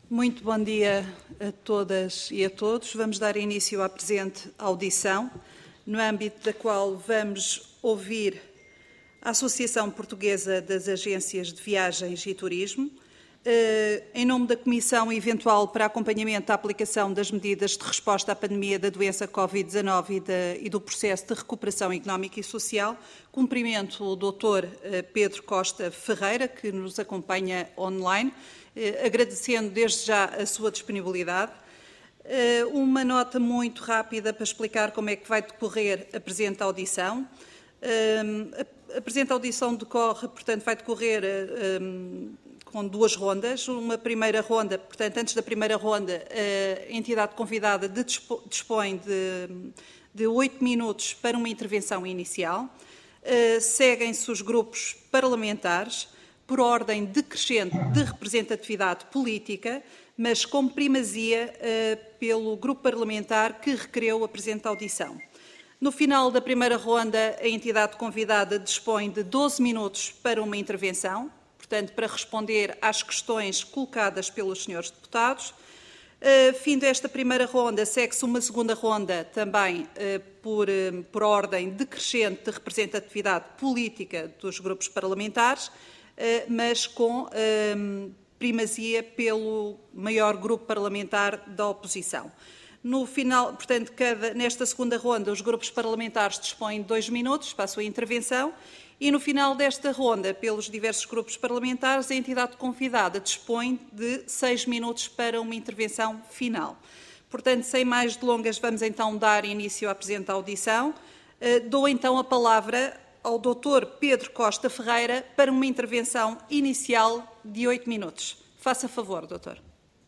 Muito bom dia a todas e a todos. Vamos dar início à presente audição, no âmbito da qual vamos ouvir a Associação Portuguesa das Agências de Viagens e Turismo, em nome da Comissão Eventual para Acompanhamento da Aplicação das Medidas de Resposta à Pandemia da Doença Covid-19 e do Processo de Recuperação Económica e Social, cumprimento o Dr. Pedro Costa Ferreira, que nos acompanha online, agradecendo desde já a sua disponibilidade. Uma nota muito rápida para explicar como é que vai decorrer a presente audição. A presente audição decorre, portanto, vai decorrer com duas rondas. Uma primeira ronda, portanto, antes da primeira ronda, a entidade convidada dispõe de 8 minutos para uma intervenção inicial. Seguem-se os grupos parlamentares, por ordem decrescente de representatividade política, mas com primazia pelo grupo parlamentar que requereu a presente audição. No final da primeira ronda, a entidade convidada dispõe de 12 minutos para uma intervenção, portanto, para responder às questões colocadas pelos senhores deputados. Fim desta primeira ronda, segue-se uma segunda ronda, também por ordem decrescente de representatividade política dos grupos parlamentares, mas com primazia pelo maior grupo parlamentar da oposição. No final, portanto, nesta segunda ronda, os grupos parlamentares dispõem de 2 minutos para a sua intervenção e no final desta ronda, pelos diversos grupos parlamentares, a entidade convidada dispõe de 6 minutos para uma intervenção final. Portanto, sem mais delongas, vamos então dar início à presente audição. Dou então a palavra ao Dr. Pedro Costa Ferreira para uma intervenção inicial de 8 minutos. Faça favor, doutor.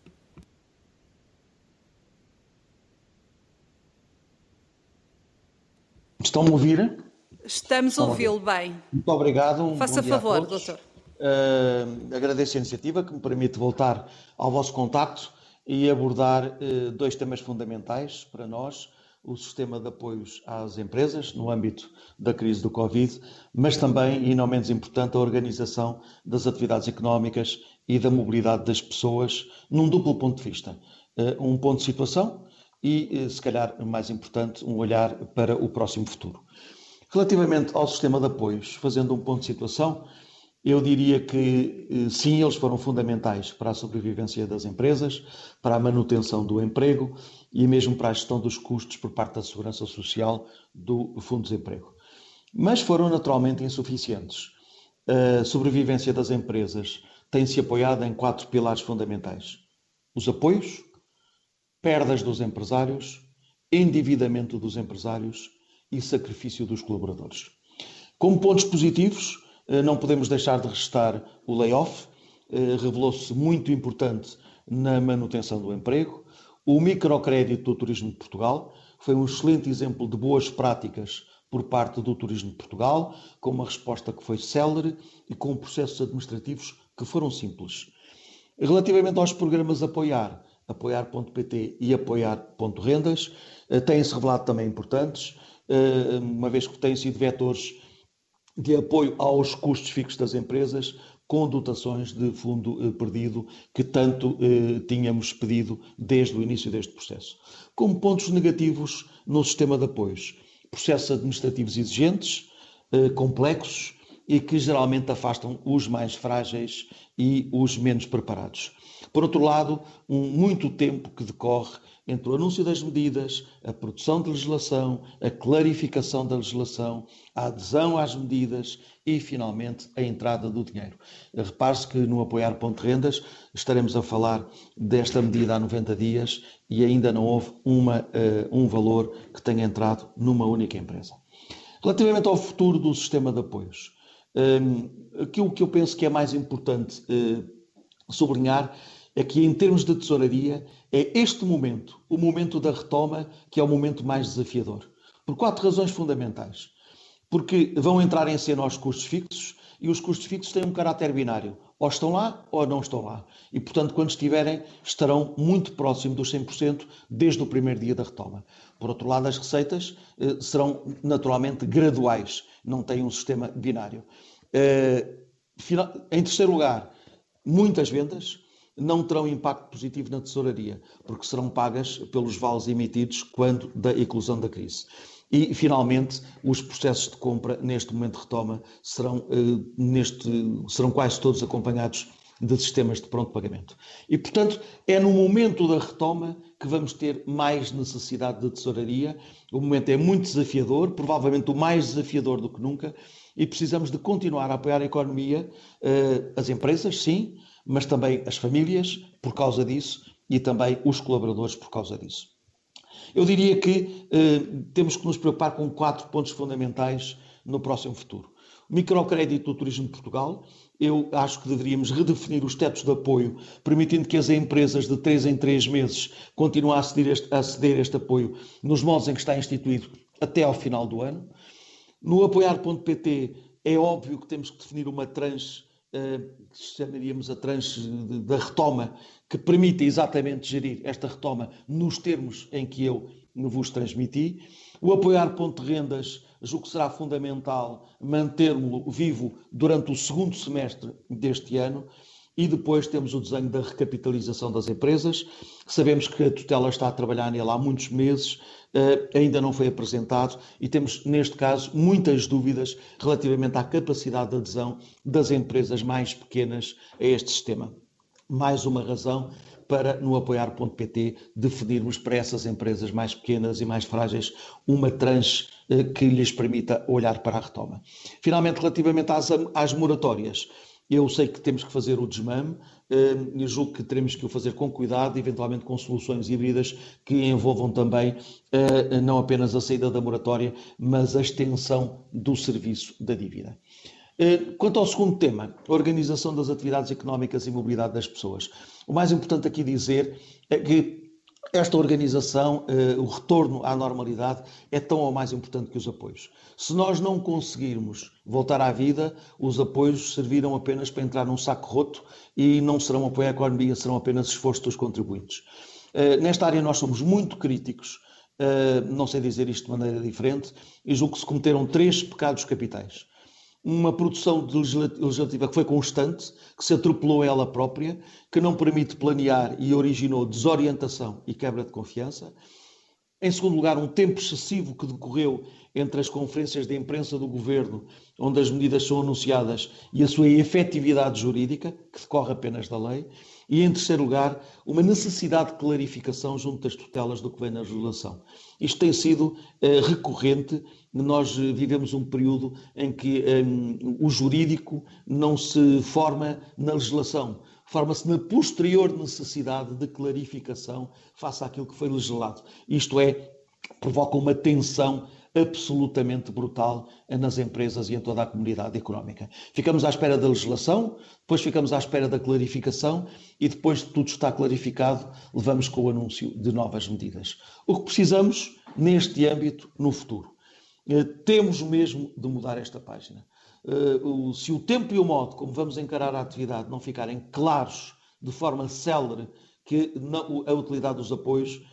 Estão-me a ouvir? Estamos a ouvi-lo bem. Muito obrigado. Faça favor, doutor. Agradeço a iniciativa que me permite voltar ao vosso contacto e abordar dois temas fundamentais para nós: o sistema de apoios às empresas no âmbito da crise do Covid, mas também, e não menos importante, a organização das atividades económicas e da mobilidade das pessoas num duplo ponto de vista. Um ponto de situação e, se calhar, mais importante, um olhar para o próximo futuro. Relativamente ao sistema de apoios, fazendo um ponto de situação, eu diria que sim, eles foram fundamentais para a sobrevivência das empresas, para a manutenção do emprego e mesmo para a gestão dos custos por parte da Segurança Social do Fundo de Desemprego. Mas foram naturalmente insuficientes. A sobrevivência das empresas tem-se apoiado em 4 pilares fundamentais: os apoios, perdas dos empresários, endividamento dos empresários e sacrifício dos colaboradores. Como pontos positivos, não podemos deixar de ressaltar o layoff, revelou-se muito importante na manutenção do emprego. O microcrédito do Turismo de Portugal foi um excelente exemplo de boas práticas por parte do Turismo de Portugal, com uma resposta que foi célere e com processos administrativos que foram simples. Relativamente aos programas apoiar.pt e apoiar.rendas, têm-se revelado também importantes, uma vez que têm sido vetores de apoio aos custos fixos das empresas, com dotações de fundo perdido que tanto tínhamos pedido desde o início deste processo. Como pontos negativos no sistema de apoios: processos administrativos exigentes, complexos e que geralmente afastam os mais frágeis e os menos preparados. Por outro lado, muito tempo que decorre entre o anúncio das medidas, a produção de legislação, a clarificação da legislação, a adesão às medidas e, finalmente, a entrada do dinheiro. Repare-se que no apoiar.rendas estaremos a falar desta medida há 90 dias e ainda não houve um valor que tenha entrado numa única empresa. Relativamente ao futuro do sistema de apoios, aquilo que eu penso que é mais importante sublinhar é que, em termos de tesouraria, é este momento, o momento da retoma, que é o momento mais desafiador. Por 4 razões fundamentais. Porque vão entrar em cena os custos fixos e os custos fixos têm um caráter binário. Ou estão lá ou não estão lá. E, portanto, quando estiverem, estarão muito próximo dos 100% desde o primeiro dia da retoma. Por outro lado, as receitas serão naturalmente graduais, não têm um sistema binário. Em terceiro lugar, muitas vendas. não terão impacto positivo na tesouraria, porque serão pagas pelos vales emitidos quando da eclosão da crise. E, finalmente, os processos de compra, neste momento de retoma, serão quase todos acompanhados de sistemas de pronto pagamento. E, portanto, é no momento da retoma que vamos ter mais necessidade de tesouraria. O momento é muito desafiador, provavelmente o mais desafiador do que nunca, e precisamos de continuar a apoiar a economia, as empresas, sim, mas também as famílias, por causa disso, e também os colaboradores, por causa disso. Eu diria que temos que nos preocupar com 4 pontos fundamentais no próximo futuro. O microcrédito do turismo de Portugal, eu acho que deveríamos redefinir os tetos de apoio, permitindo que as empresas de 3 em 3 meses continuem a ceder este apoio nos moldes em que está instituído até ao final do ano. No apoiar.pt é óbvio que temos que definir uma tranche, que chamaríamos a tranche da retoma, que permita exatamente gerir esta retoma nos termos em que eu vos transmiti. O apoiar.rendas, julgo que será fundamental mantermos-lo vivo durante o segundo semestre deste ano. E depois temos o desenho da recapitalização das empresas. Sabemos que a tutela está a trabalhar nele há muitos meses, ainda não foi apresentado e temos, neste caso, muitas dúvidas relativamente à capacidade de adesão das empresas mais pequenas a este sistema. Mais uma razão para, no apoiar.pt, definirmos para essas empresas mais pequenas e mais frágeis uma tranche que lhes permita olhar para a retoma. Finalmente, relativamente às moratórias, eu sei que temos que fazer o desmame e julgo que teremos que o fazer com cuidado, eventualmente com soluções híbridas que envolvam também não apenas a saída da moratória, mas a extensão do serviço da dívida. Quanto ao segundo tema, a organização das atividades económicas e mobilidade das pessoas, o mais importante aqui dizer é que esta organização, o retorno à normalidade, é tão ou mais importante que os apoios. Se nós não conseguirmos voltar à vida, os apoios serviram apenas para entrar num saco roto e não serão apoio à economia, serão apenas esforço dos contribuintes. Nesta área nós somos muito críticos, não sei dizer isto de maneira diferente, e julgo que se cometeram 3 pecados capitais. Uma produção legislativa que foi constante, que se atropelou a ela própria, que não permite planear e originou desorientação e quebra de confiança. Em segundo lugar, um tempo excessivo que decorreu entre as conferências de imprensa do Governo, onde as medidas são anunciadas, e a sua efetividade jurídica, que decorre apenas da lei. E, em terceiro lugar, uma necessidade de clarificação junto das tutelas do que vem na legislação. Isto tem sido recorrente. Nós vivemos um período em que o jurídico não se forma na legislação, forma-se na posterior necessidade de clarificação face àquilo que foi legislado. Isto é, provoca uma tensão absolutamente brutal nas empresas e em toda a comunidade económica. Ficamos à espera da legislação, depois ficamos à espera da clarificação e depois de tudo está clarificado, levamos com o anúncio de novas medidas. O que precisamos neste âmbito no futuro? Temos mesmo de mudar esta página. Se o tempo e o modo como vamos encarar a atividade não ficarem claros de forma célere, que a utilidade dos apoios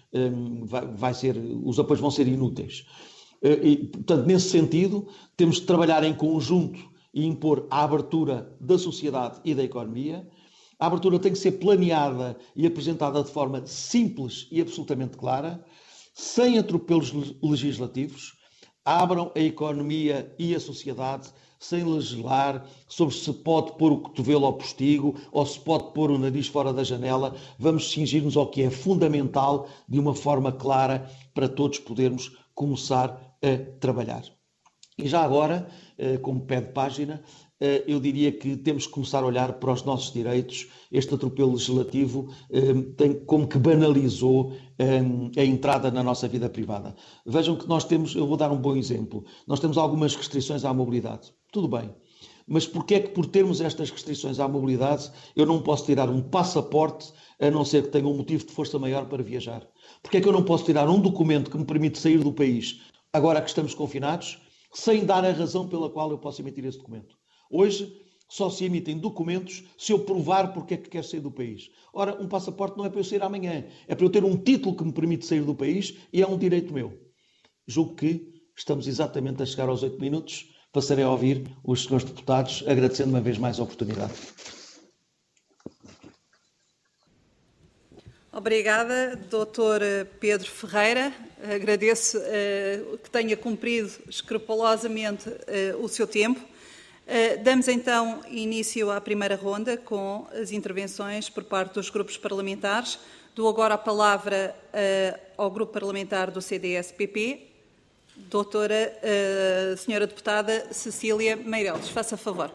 os apoios vão ser inúteis. E, portanto, nesse sentido, temos de trabalhar em conjunto e impor a abertura da sociedade e da economia. A abertura tem que ser planeada e apresentada de forma simples e absolutamente clara, sem atropelos legislativos. Abram a economia e a sociedade sem legislar sobre se pode pôr o cotovelo ao postigo ou se pode pôr o nariz fora da janela. Vamos cingir-nos ao que é fundamental de uma forma clara para todos podermos começar a trabalhar. E já agora, como pé de página, eu diria que temos que começar a olhar para os nossos direitos. Este atropelo legislativo como que banalizou a entrada na nossa vida privada. Vejam que nós temos, eu vou dar um bom exemplo, nós temos algumas restrições à mobilidade. Tudo bem, mas porquê é que por termos estas restrições à mobilidade eu não posso tirar um passaporte a não ser que tenha um motivo de força maior para viajar? Porquê é que eu não posso tirar um documento que me permite sair do país agora que estamos confinados, sem dar a razão pela qual eu posso emitir esse documento? Hoje só se emitem documentos se eu provar porque é que quero sair do país. Ora, um passaporte não é para eu sair amanhã, é para eu ter um título que me permite sair do país e é um direito meu. Julgo que estamos exatamente a chegar aos 8 minutos. Passarei a ouvir os senhores deputados, agradecendo uma vez mais a oportunidade. Obrigada, Dr. Pedro Ferreira. Agradeço que tenha cumprido escrupulosamente o seu tempo. Damos então início à primeira ronda com as intervenções por parte dos grupos parlamentares. Dou agora a palavra ao grupo parlamentar do CDS-PP, Senhora Deputada Cecília Meireles. Faça favor.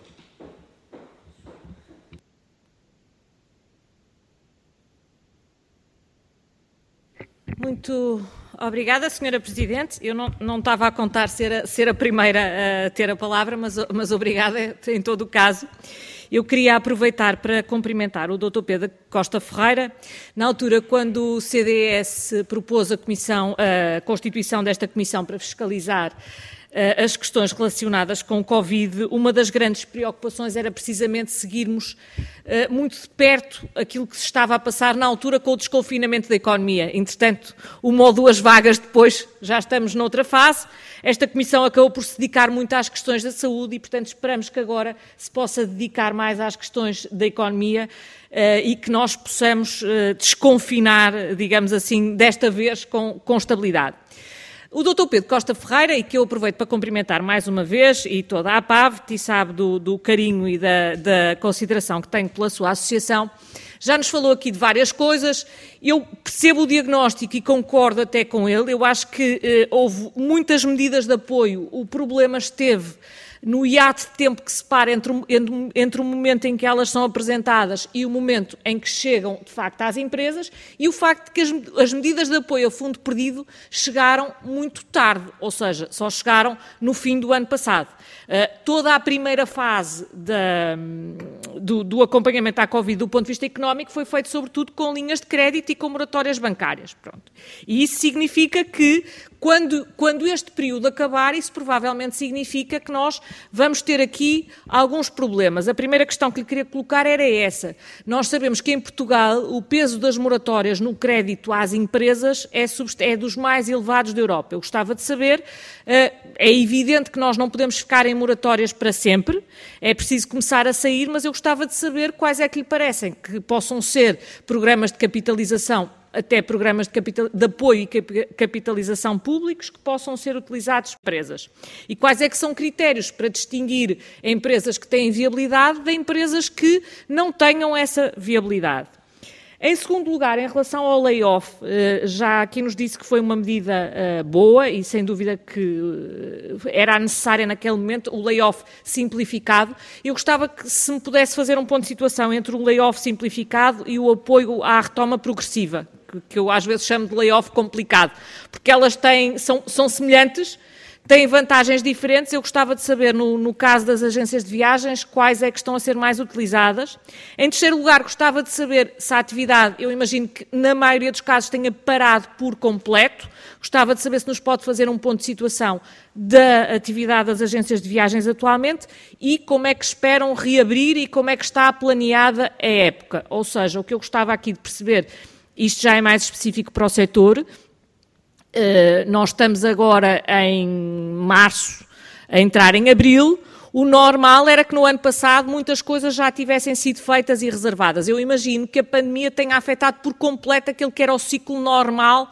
Muito obrigada, Sra. Presidente. Eu não estava a contar ser a primeira a ter a palavra, mas obrigada em todo o caso. Eu queria aproveitar para cumprimentar o Dr. Pedro Costa Ferreira. Na altura, quando o CDS propôs a constituição desta comissão para fiscalizar as questões relacionadas com o Covid, uma das grandes preocupações era precisamente seguirmos muito de perto aquilo que se estava a passar na altura com o desconfinamento da economia. Entretanto, uma ou duas vagas depois já estamos noutra fase. Esta comissão acabou por se dedicar muito às questões da saúde e, portanto, esperamos que agora se possa dedicar mais às questões da economia e que nós possamos desconfinar, digamos assim, desta vez com estabilidade. O Dr. Pedro Costa Ferreira, e que eu aproveito para cumprimentar mais uma vez, e toda a APAV, e sabe do carinho e da consideração que tenho pela sua associação, já nos falou aqui de várias coisas. Eu percebo o diagnóstico e concordo até com ele. Eu acho que houve muitas medidas de apoio. O problema esteve no hiato de tempo que separa entre o momento em que elas são apresentadas e o momento em que chegam, de facto, às empresas, e o facto de que as medidas de apoio a fundo perdido chegaram muito tarde, ou seja, só chegaram no fim do ano passado. Toda a primeira fase do acompanhamento à Covid do ponto de vista económico foi feito sobretudo com linhas de crédito e com moratórias bancárias. Pronto. E isso significa que, quando este período acabar, isso provavelmente significa que nós vamos ter aqui alguns problemas. A primeira questão que lhe queria colocar era essa. Nós sabemos que em Portugal o peso das moratórias no crédito às empresas é dos mais elevados da Europa. Eu gostava de saber, é evidente que nós não podemos ficar em moratórias para sempre, é preciso começar a sair, mas eu gostava de saber quais é que lhe parecem que possam ser programas de capitalização, até programas de apoio e capitalização públicos que possam ser utilizados por empresas. E quais é que são critérios para distinguir empresas que têm viabilidade de empresas que não tenham essa viabilidade. Em segundo lugar, em relação ao layoff, já aqui nos disse que foi uma medida boa e sem dúvida que era necessária naquele momento, o layoff simplificado. Eu gostava que se me pudesse fazer um ponto de situação entre o layoff simplificado e o apoio à retoma progressiva, que eu às vezes chamo de layoff complicado, porque elas são semelhantes, têm vantagens diferentes. Eu gostava de saber, no caso das agências de viagens, quais é que estão a ser mais utilizadas. Em terceiro lugar, gostava de saber se a atividade, eu imagino que na maioria dos casos tenha parado por completo. Gostava de saber se nos pode fazer um ponto de situação da atividade das agências de viagens atualmente e como é que esperam reabrir e como é que está planeada a época. Ou seja, o que eu gostava aqui de perceber, isto já é mais específico para o setor. Nós estamos agora em março, a entrar em abril. O normal era que no ano passado muitas coisas já tivessem sido feitas e reservadas. Eu imagino que a pandemia tenha afetado por completo aquilo que era o ciclo normal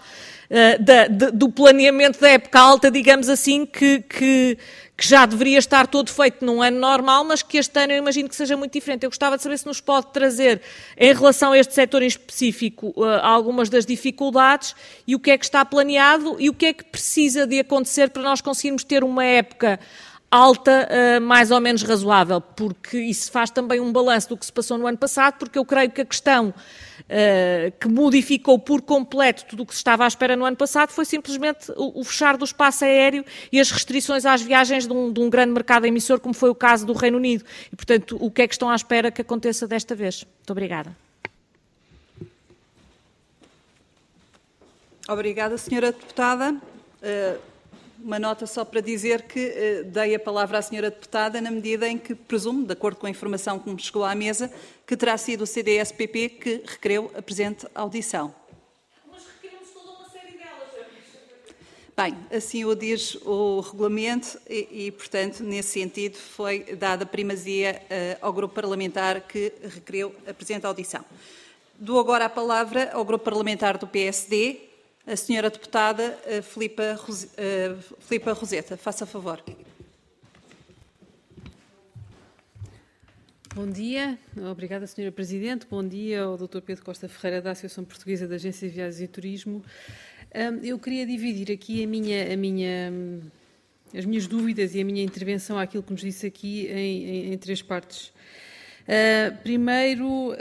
do planeamento da época alta, digamos assim, que já deveria estar todo feito num ano normal, mas que este ano eu imagino que seja muito diferente. Eu gostava de saber se nos pode trazer, em relação a este setor em específico, algumas das dificuldades e o que é que está planeado e o que é que precisa de acontecer para nós conseguirmos ter uma época alta, mais ou menos razoável, porque isso faz também um balanço do que se passou no ano passado, porque eu creio que a questão que modificou por completo tudo o que se estava à espera no ano passado foi simplesmente o fechar do espaço aéreo e as restrições às viagens de um grande mercado emissor, como foi o caso do Reino Unido. E, portanto, o que é que estão à espera que aconteça desta vez? Muito obrigada. Obrigada, Sra. Deputada. Uma nota só para dizer que dei a palavra à Sra. Deputada na medida em que presumo, de acordo com a informação que me chegou à mesa, que terá sido o CDS-PP que requereu a presente audição. Mas requeremos toda uma série delas. Bem, assim o diz o regulamento e, portanto, nesse sentido foi dada primazia ao grupo parlamentar que requereu a presente audição. Dou agora a palavra ao Grupo Parlamentar do PSD, a senhora deputada Filipa Roseta. Faça favor. Bom dia. Obrigada, Sra. Presidente. Bom dia ao Dr. Pedro Costa Ferreira, da Associação Portuguesa de Agências de Viagens e Turismo. Eu queria dividir aqui as minhas dúvidas e a minha intervenção àquilo que nos disse aqui em três partes. Primeiro,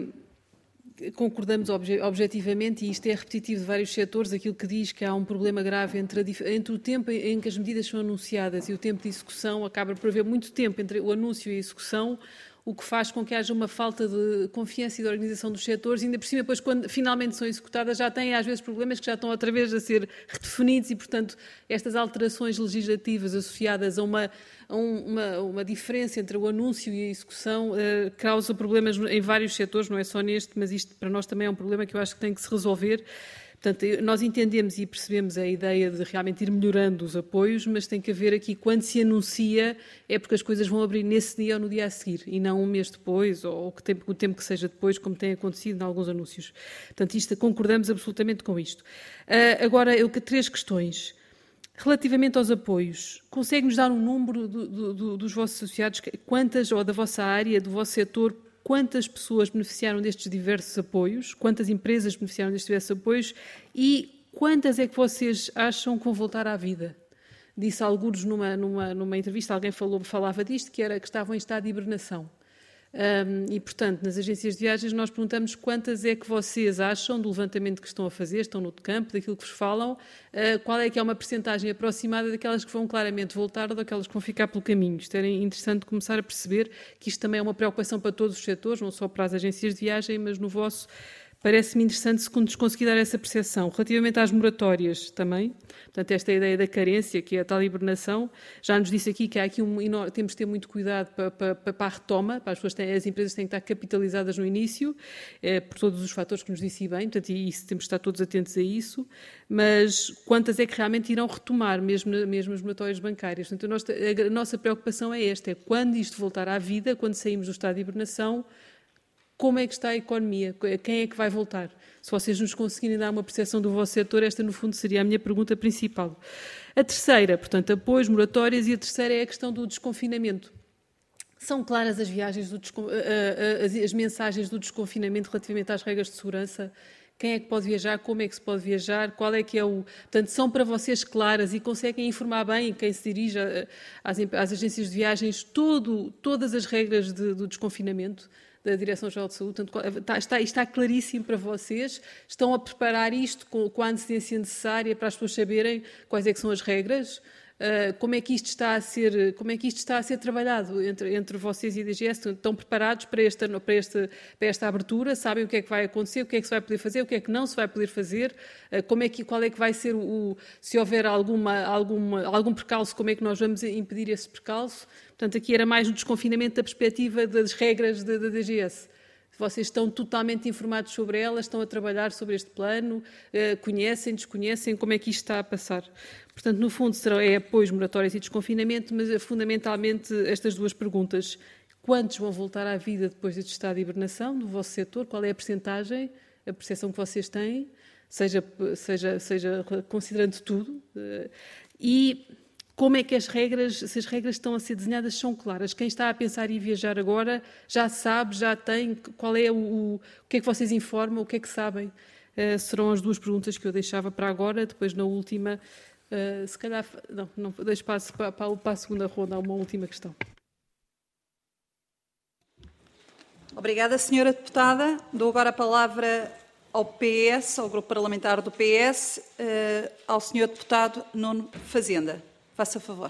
concordamos objetivamente, e isto é repetitivo de vários setores, aquilo que diz que há um problema grave entre o tempo em que as medidas são anunciadas e o tempo de execução. Acaba por haver muito tempo entre o anúncio e a execução, o que faz com que haja uma falta de confiança e de organização dos setores, e ainda por cima, depois, quando finalmente são executadas, já têm às vezes problemas que já estão outra vez a ser redefinidos e, portanto, estas alterações legislativas associadas a uma diferença entre o anúncio e a execução causa problemas em vários setores, não é só neste, mas isto para nós também é um problema que eu acho que tem que se resolver. Portanto, nós entendemos e percebemos a ideia de realmente ir melhorando os apoios, mas tem que haver aqui, quando se anuncia, é porque as coisas vão abrir nesse dia ou no dia a seguir, e não um mês depois, ou o tempo que seja depois, como tem acontecido em alguns anúncios. Portanto, concordamos absolutamente com isto. Agora, três questões. Relativamente aos apoios, consegue-nos dar um número dos vossos associados, quantas, ou da vossa área, do vosso setor, quantas pessoas beneficiaram destes diversos apoios, quantas empresas beneficiaram destes diversos apoios e quantas é que vocês acham que vão voltar à vida? Disse alguns numa entrevista, alguém falava disto, que estavam em estado de hibernação. E, portanto, nas agências de viagens nós perguntamos quantas é que vocês acham do levantamento que estão a fazer, estão no campo, daquilo que vos falam, qual é que é uma percentagem aproximada daquelas que vão claramente voltar ou daquelas que vão ficar pelo caminho. Isto era interessante começar a perceber que isto também é uma preocupação para todos os setores, não só para as agências de viagem, mas no vosso. Parece-me interessante se nos conseguir dar essa percepção. Relativamente às moratórias também, portanto, esta ideia da carência, que é a tal hibernação, já nos disse aqui que há aqui temos de ter muito cuidado para a retoma, para as empresas têm que estar capitalizadas no início, por todos os fatores que nos disse bem, portanto, e isso, temos de estar todos atentos a isso, mas quantas é que realmente irão retomar, mesmo as moratórias bancárias? Portanto, a nossa preocupação é esta, é quando isto voltar à vida, quando saímos do estado de hibernação, como é que está a economia? Quem é que vai voltar? Se vocês nos conseguirem dar uma percepção do vosso setor, esta, no fundo, seria a minha pergunta principal. A terceira, portanto, apoios, moratórias, e a terceira é a questão do desconfinamento. São claras as as mensagens do desconfinamento relativamente às regras de segurança? Quem é que pode viajar? Como é que se pode viajar? Qual é que é o... Portanto, são para vocês claras e conseguem informar bem quem se dirige às agências de viagens todas as regras do desconfinamento da Direção-Geral de Saúde. Portanto, está claríssimo para vocês. Estão a preparar isto com a antecedência necessária para as pessoas saberem quais é que são as regras. Como é que isto está a ser trabalhado entre vocês e a DGS? Estão preparados para esta abertura? Sabem o que é que vai acontecer? O que é que se vai poder fazer? O que é que não se vai poder fazer? Qual é que vai ser se houver algum percalço, como é que nós vamos impedir esse percalço? Portanto, aqui era mais o desconfinamento da perspectiva das regras da DGS. Vocês estão totalmente informados sobre elas, estão a trabalhar sobre este plano, conhecem, desconhecem, como é que isto está a passar. Portanto, no fundo, é apoios, moratórias e desconfinamento, mas fundamentalmente estas duas perguntas. Quantos vão voltar à vida depois deste estado de hibernação no vosso setor? Qual é a percentagem, a percepção que vocês têm, seja considerando tudo? E como é que se as regras estão a ser desenhadas, são claras? Quem está a pensar em viajar agora já sabe, já tem, qual é o que é que vocês informam, o que é que sabem? Serão as duas perguntas que eu deixava para agora, depois na última, se calhar, não deixo para a segunda ronda, há uma última questão. Obrigada, senhora deputada. Dou agora a palavra ao PS, ao Grupo Parlamentar do PS, ao senhor deputado Nuno Fazenda. Faça favor.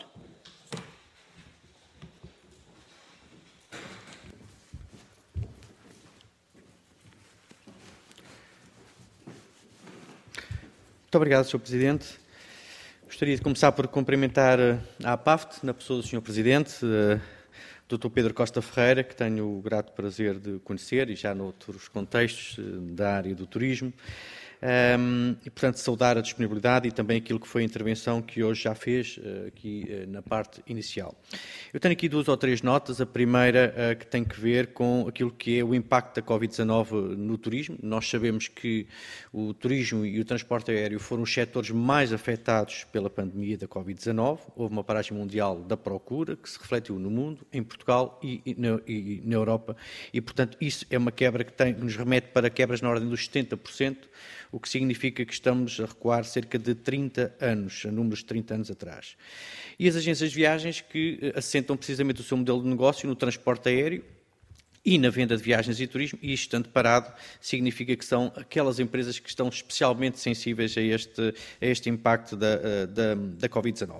Muito obrigado, Sr. Presidente. Gostaria de começar por cumprimentar a APAFT, na pessoa do Sr. Presidente, Dr. Pedro Costa Ferreira, que tenho o grato prazer de conhecer, e já noutros contextos da área do turismo. e, portanto, saudar a disponibilidade e também aquilo que foi a intervenção que hoje já fez aqui na parte inicial. Eu tenho aqui 2 ou 3 notas. A primeira que tem que ver com aquilo que é o impacto da Covid-19 no turismo. Nós sabemos que o turismo e o transporte aéreo foram os setores mais afetados pela pandemia da Covid-19. Houve uma paragem mundial da procura que se refletiu no mundo, em Portugal e na Europa. E, portanto, isso é uma quebra que nos remete para quebras na ordem dos 70%, o que significa que estamos a recuar cerca de 30 anos, a números de 30 anos atrás. E as agências de viagens que assentam precisamente o seu modelo de negócio no transporte aéreo e na venda de viagens e turismo, e isto estando parado, significa que são aquelas empresas que estão especialmente sensíveis a este impacto da Covid-19.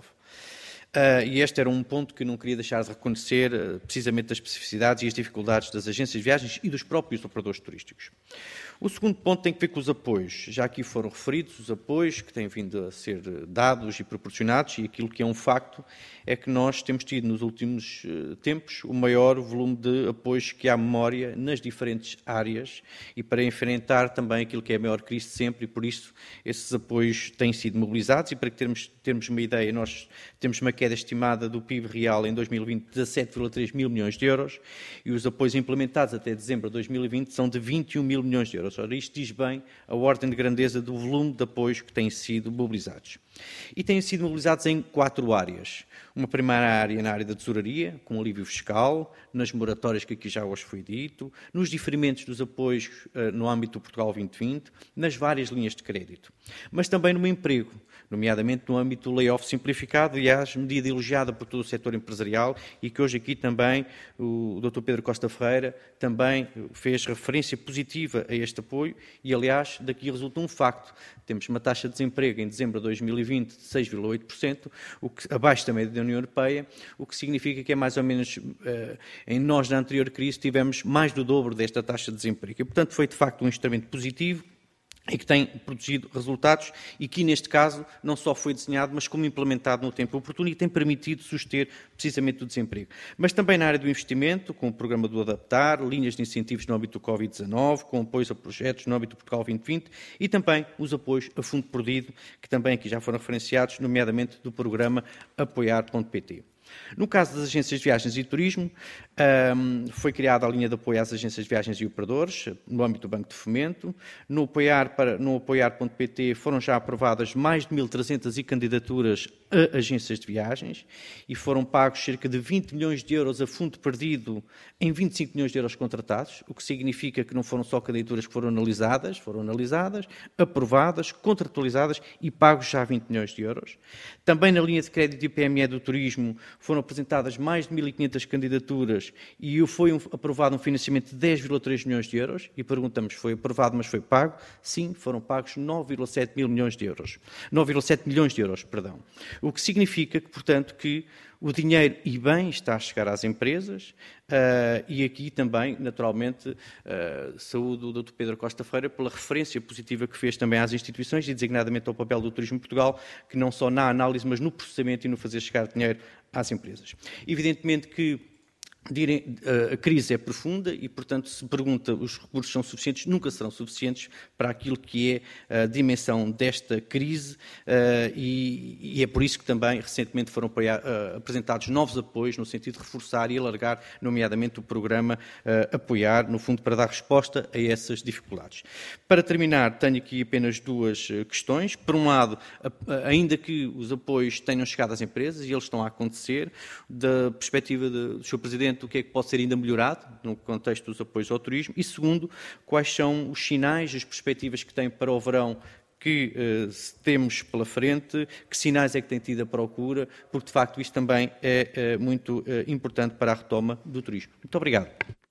E este era um ponto que não queria deixar de reconhecer, precisamente das especificidades e as dificuldades das agências de viagens e dos próprios operadores turísticos. O segundo ponto tem que ver com os apoios. Já aqui foram referidos os apoios que têm vindo a ser dados e proporcionados, e aquilo que é um facto é que nós temos tido nos últimos tempos o maior volume de apoios que há memória nas diferentes áreas e para enfrentar também aquilo que é a maior crise de sempre, e por isso esses apoios têm sido mobilizados. E para que termos uma ideia, nós temos uma queda estimada do PIB real em 2020 de 17,3 mil milhões de euros e os apoios implementados até dezembro de 2020 são de 21 mil milhões de euros. Ora, isto diz bem a ordem de grandeza do volume de apoios que têm sido mobilizados. E têm sido mobilizados em 4 áreas. Uma primeira área na área da tesouraria, com alívio fiscal, nas moratórias que aqui já hoje foi dito, nos diferimentos dos apoios no âmbito do Portugal 2020, nas várias linhas de crédito. Mas também no emprego, nomeadamente no âmbito do layoff simplificado, aliás, medida elogiada por todo o setor empresarial e que hoje aqui também o Dr. Pedro Costa Ferreira também fez referência positiva a este apoio e, aliás, daqui resulta um facto. Temos uma taxa de desemprego em dezembro de 2020 de 6,8%, o que abaixo da média da União Europeia, o que significa que é mais ou menos, nós na anterior crise tivemos mais do dobro desta taxa de desemprego. E, portanto, foi de facto um instrumento positivo e que tem produzido resultados e que, neste caso, não só foi desenhado, mas como implementado no tempo oportuno e tem permitido suster precisamente o desemprego. Mas também na área do investimento, com o programa do Adaptar, linhas de incentivos no âmbito do Covid-19, com apoios a projetos no âmbito do Portugal 2020 e também os apoios a fundo perdido, que também aqui já foram referenciados, nomeadamente do programa Apoiar.pt. No caso das agências de viagens e turismo, foi criada a linha de apoio às agências de viagens e operadores, no âmbito do Banco de Fomento. No Apoiar.pt foram já aprovadas mais de 1.300 candidaturas a agências de viagens e foram pagos cerca de 20 milhões de euros a fundo perdido em 25 milhões de euros contratados, o que significa que não foram só candidaturas que foram analisadas, aprovadas, contratualizadas e pagos já 20 milhões de euros. Também na linha de crédito e PME do turismo foram apresentadas mais de 1.500 candidaturas e foi aprovado um financiamento de 10,3 milhões de euros. E perguntamos, foi aprovado, mas foi pago? Sim, foram pagos 9,7 milhões de euros, perdão. O que significa que, portanto, que o dinheiro e bem está a chegar às empresas e aqui também, naturalmente, saúdo o Dr. Pedro Costa Ferreira pela referência positiva que fez também às instituições e designadamente ao papel do Turismo de Portugal, que não só na análise, mas no processamento e no fazer chegar dinheiro às empresas. Evidentemente que a crise é profunda e, portanto, se pergunta os recursos são suficientes, nunca serão suficientes para aquilo que é a dimensão desta crise e é por isso que também recentemente foram apresentados novos apoios no sentido de reforçar e alargar, nomeadamente, o programa Apoiar, no fundo, para dar resposta a essas dificuldades. Para terminar, tenho aqui apenas 2 questões. Por um lado, ainda que os apoios tenham chegado às empresas e eles estão a acontecer, da perspectiva do Sr. Presidente, o que é que pode ser ainda melhorado no contexto dos apoios ao turismo e, segundo, quais são os sinais, as perspectivas que tem para o verão que temos pela frente, que sinais é que tem tido a procura, porque de facto isto também é muito importante para a retoma do turismo. Muito obrigado.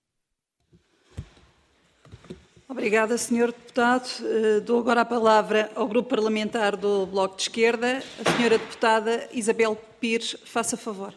Obrigada, Sr. Deputado. Dou agora a palavra ao Grupo Parlamentar do Bloco de Esquerda. A Sra. Deputada Isabel Pires, faça favor.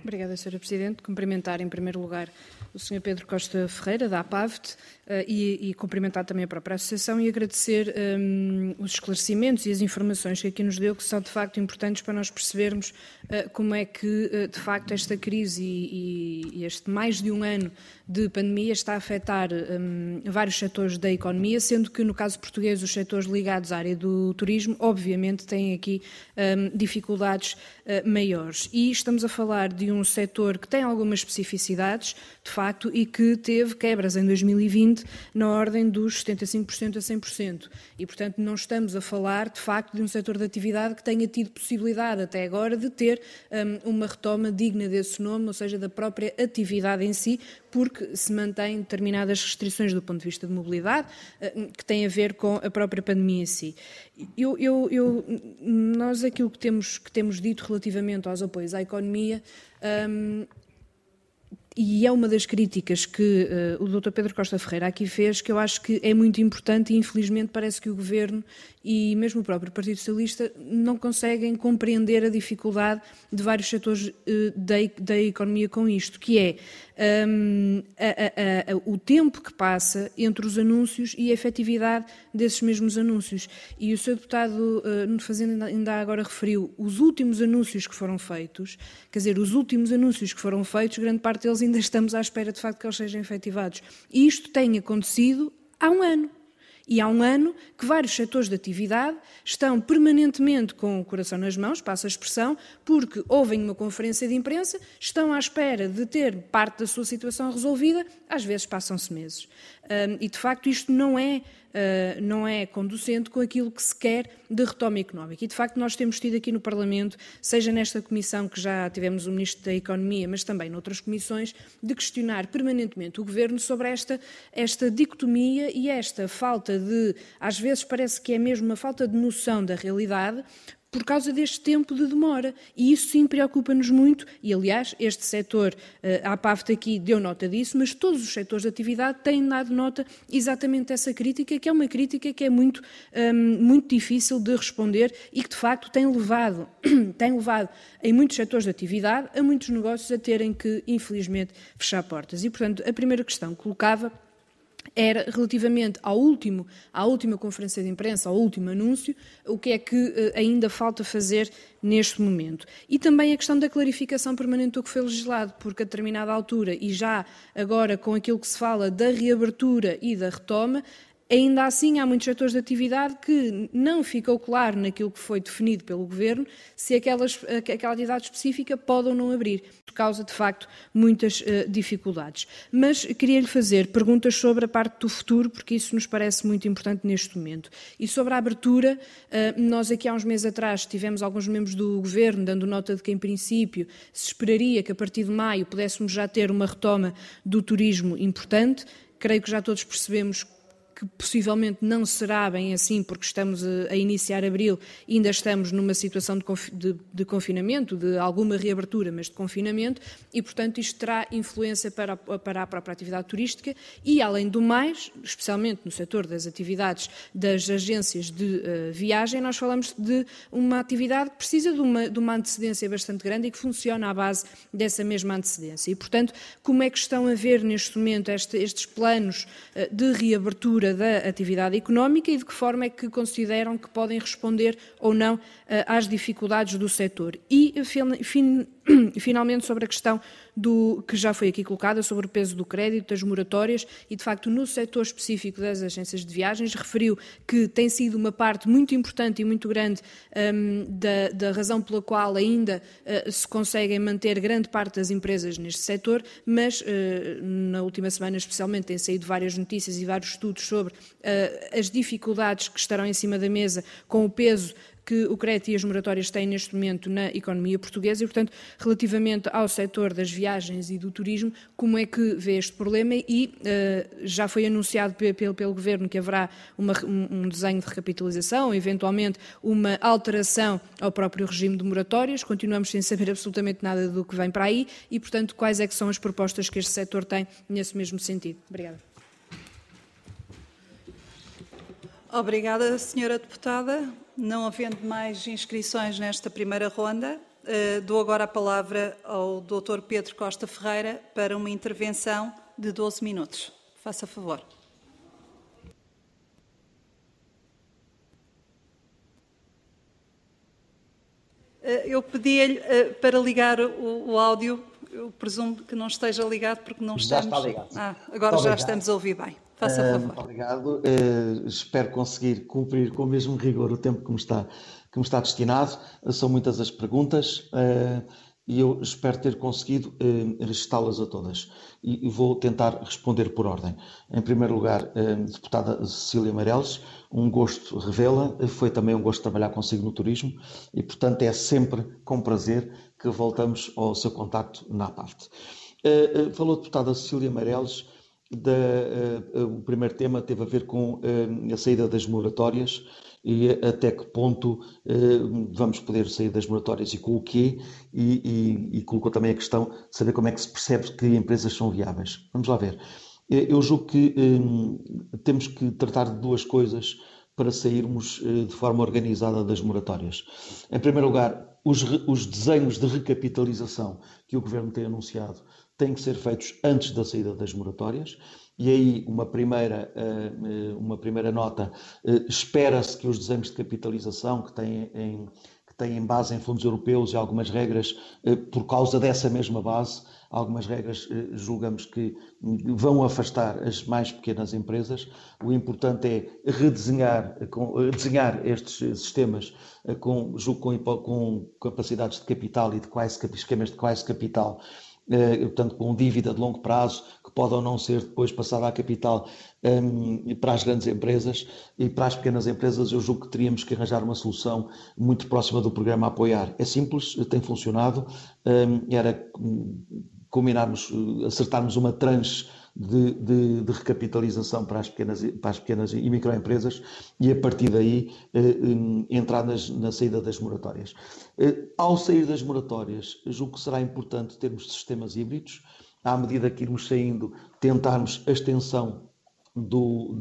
Obrigada, Sra. Presidente. Cumprimentar, em primeiro lugar, o Sr. Pedro Costa Ferreira, da APAVT, e cumprimentar também a própria Associação e agradecer os esclarecimentos e as informações que aqui nos deu, que são, de facto, importantes para nós percebermos como é que, de facto, esta crise e este mais de um ano de pandemia está a afetar vários setores da economia, sendo que, no caso português, os setores ligados à área do turismo, obviamente, têm aqui dificuldades maiores. E estamos a falar de um setor que tem algumas especificidades, de facto, e que teve quebras em 2020 na ordem dos 75% a 100%. E, portanto, não estamos a falar, de facto, de um setor de atividade que tenha tido possibilidade até agora de ter uma retoma digna desse nome, ou seja, da própria atividade em si, porque se mantêm determinadas restrições do ponto de vista de mobilidade, que têm a ver com a própria pandemia em si. Nós aquilo que temos dito relativamente aos apoios à economia, e é uma das críticas que o Dr. Pedro Costa Ferreira aqui fez, que eu acho que é muito importante e infelizmente parece que o Governo e mesmo o próprio Partido Socialista não conseguem compreender a dificuldade de vários setores da economia com isto, que é o tempo que passa entre os anúncios e a efetividade desses mesmos anúncios. E o Sr. Deputado Nuno Fazenda ainda agora referiu os últimos anúncios que foram feitos, quer dizer, os últimos anúncios que foram feitos, grande parte deles ainda estamos à espera de facto que eles sejam efetivados. E isto tem acontecido há um ano. E há um ano que vários setores de atividade estão permanentemente com o coração nas mãos, passa a expressão, porque ouvem uma conferência de imprensa, estão à espera de ter parte da sua situação resolvida, às vezes passam-se meses. E, de facto, isto não é conducente com aquilo que se quer de retoma económica. E, de facto, nós temos tido aqui no Parlamento, seja nesta comissão que já tivemos o Ministro da Economia, mas também noutras comissões, de questionar permanentemente o Governo sobre esta dicotomia e esta falta de, às vezes parece que é mesmo uma falta de noção da realidade, por causa deste tempo de demora. E isso sim preocupa-nos muito, e aliás, este setor, a APAVT aqui deu nota disso, mas todos os setores de atividade têm dado nota exatamente dessa crítica, que é uma crítica que é muito difícil de responder e que de facto tem levado em muitos setores de atividade a muitos negócios a terem que, infelizmente, fechar portas. E, portanto, a primeira questão que colocava era relativamente à última conferência de imprensa, ao último anúncio, o que é que ainda falta fazer neste momento. E também a questão da clarificação permanente do que foi legislado, porque a determinada altura, e já agora com aquilo que se fala da reabertura e da retoma, ainda assim, há muitos setores de atividade que não ficou claro naquilo que foi definido pelo Governo se aquela atividade específica pode ou não abrir, por causa, de facto, muitas dificuldades. Mas queria-lhe fazer perguntas sobre a parte do futuro, porque isso nos parece muito importante neste momento. E sobre a abertura, nós aqui há uns meses atrás tivemos alguns membros do Governo dando nota de que, em princípio, se esperaria que a partir de maio pudéssemos já ter uma retoma do turismo importante. Creio que já todos percebemos que possivelmente não será bem assim, porque estamos a iniciar abril e ainda estamos numa situação de confinamento, de alguma reabertura, mas de confinamento, e, portanto, isto terá influência para a própria atividade turística e, além do mais, especialmente no setor das atividades das agências de viagem, nós falamos de uma atividade que precisa de uma antecedência bastante grande e que funciona à base dessa mesma antecedência. E, portanto, como é que estão a ver neste momento estes planos de reabertura da atividade económica e de que forma é que consideram que podem responder ou não às dificuldades do setor. E, finalmente, sobre a questão que já foi aqui colocada, sobre o peso do crédito, das moratórias, e, de facto, no setor específico das agências de viagens, referiu que tem sido uma parte muito importante e muito grande da razão pela qual ainda se conseguem manter grande parte das empresas neste setor, mas na última semana, especialmente, têm saído várias notícias e vários estudos sobre as dificuldades que estarão em cima da mesa com o peso que o crédito e as moratórias têm neste momento na economia portuguesa e, portanto, relativamente ao setor das viagens e do turismo, como é que vê este problema e já foi anunciado pelo Governo que haverá um desenho de recapitalização, eventualmente uma alteração ao próprio regime de moratórias, continuamos sem saber absolutamente nada do que vem para aí e, portanto, quais é que são as propostas que este setor tem nesse mesmo sentido. Obrigada. Obrigada, Sra. Deputada. Não havendo mais inscrições nesta primeira ronda, dou agora a palavra ao Dr. Pedro Costa Ferreira para uma intervenção de 12 minutos. Faça favor. Eu pedi-lhe para ligar o áudio. Eu presumo que não esteja ligado porque não estamos... Já está ligado. Agora já estamos a ouvir bem. Faça favor. Muito obrigado. Espero conseguir cumprir com o mesmo rigor o tempo que me está destinado. São muitas as perguntas e eu espero ter conseguido registá-las a todas. E vou tentar responder por ordem. Em primeiro lugar, deputada Cecília Meireles, um gosto revê-la. Foi também um gosto trabalhar consigo no turismo e, portanto, é sempre com prazer que voltamos ao seu contacto na parte. Falou a deputada Cecília Meireles. O primeiro tema teve a ver com a saída das moratórias e até que ponto vamos poder sair das moratórias e com o quê, e colocou também a questão de saber como é que se percebe que empresas são viáveis. Vamos lá ver. Eu julgo que temos que tratar de duas coisas para sairmos de forma organizada das moratórias. Em primeiro lugar, os desenhos de recapitalização que o Governo tem anunciado têm que ser feitos antes da saída das moratórias e aí uma primeira nota, espera-se que os desenhos de capitalização que têm base em fundos europeus e algumas regras, por causa dessa mesma base, algumas regras julgamos que vão afastar as mais pequenas empresas. O importante é desenhar estes sistemas com capacidades de capital e de esquemas de quase capital, portanto com dívida de longo prazo, que pode ou não ser depois passada a capital para as grandes empresas e para as pequenas empresas. Eu julgo que teríamos que arranjar uma solução muito próxima do programa a apoiar. É simples, tem funcionado, era acertarmos uma tranche de recapitalização para as pequenas e microempresas e a partir daí entrar na saída das moratórias. Ao sair das moratórias, julgo que será importante termos sistemas híbridos, à medida que irmos saindo, tentarmos a extensão do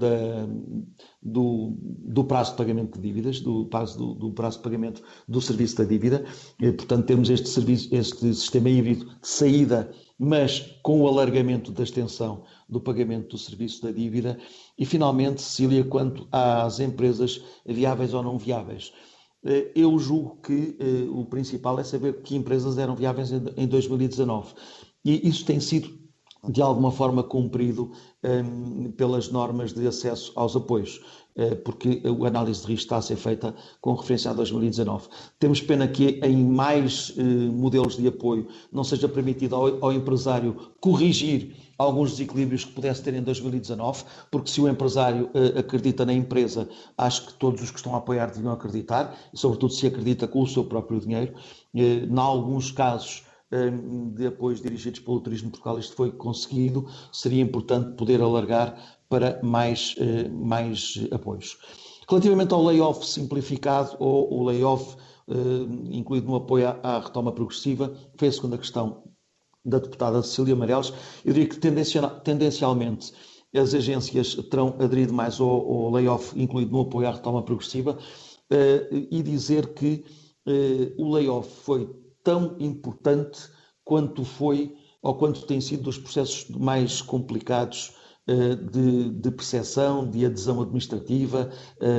prazo de pagamento de dívidas, do prazo de pagamento do serviço da dívida, e, portanto temos este sistema híbrido de saída, mas com o alargamento da extensão do pagamento do serviço da dívida. E finalmente, Cecília, quanto às empresas viáveis ou não viáveis, eu julgo que o principal é saber que empresas eram viáveis em 2019 e isso tem sido de alguma forma cumprido pelas normas de acesso aos apoios, porque a análise de risco está a ser feita com referência a 2019. Temos pena que em mais modelos de apoio não seja permitido ao empresário corrigir alguns desequilíbrios que pudesse ter em 2019, porque se o empresário acredita na empresa, acho que todos os que estão a apoiar deviam acreditar, e sobretudo se acredita com o seu próprio dinheiro. Em alguns casos de apoios dirigidos pelo Turismo de Portugal, isto foi conseguido, seria importante poder alargar para mais apoios. Relativamente ao layoff simplificado ou o layoff incluído no apoio à retoma progressiva, foi a segunda questão da deputada Cecília Meireles. Eu diria que tendencialmente as agências terão aderido mais ao layoff incluído no apoio à retoma progressiva e dizer que o layoff foi tão importante quanto foi ou quanto tem sido dos processos mais complicados de percepção, de adesão administrativa.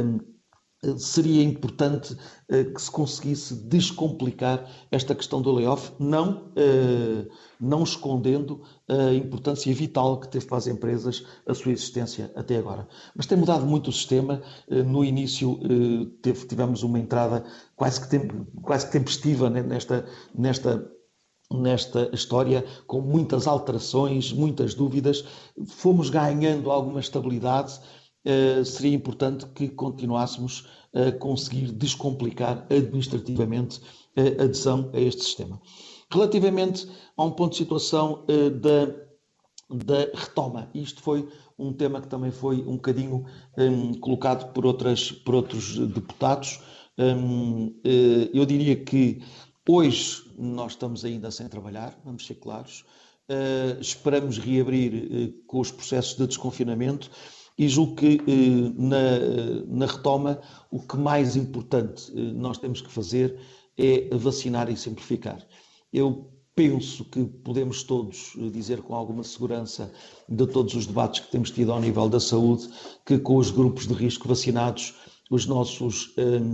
Seria importante que se conseguisse descomplicar esta questão do layoff, não escondendo a importância vital que teve para as empresas a sua existência até agora. Mas tem mudado muito o sistema. No início tivemos uma entrada quase que tempestiva nesta história, com muitas alterações, muitas dúvidas. Fomos ganhando alguma estabilidade. Seria importante que continuássemos a conseguir descomplicar administrativamente a adesão a este sistema. Relativamente a um ponto de situação da retoma, isto foi um tema que também foi um bocadinho colocado por outros deputados. Eu diria que hoje nós estamos ainda sem trabalhar, vamos ser claros. Esperamos reabrir com os processos de desconfinamento. E julgo que na retoma o que mais importante nós temos que fazer é vacinar e simplificar. Eu penso que podemos todos dizer com alguma segurança de todos os debates que temos tido ao nível da saúde, que com os grupos de risco vacinados, os nossos